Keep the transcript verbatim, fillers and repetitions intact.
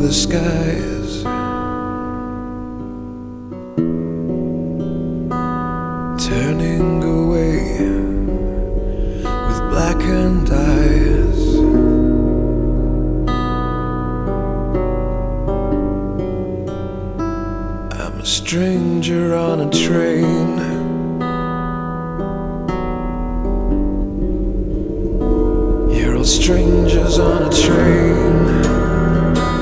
the skies. Turning away with blackened eyes. I'm a stranger on a train. You're all strangers on a train.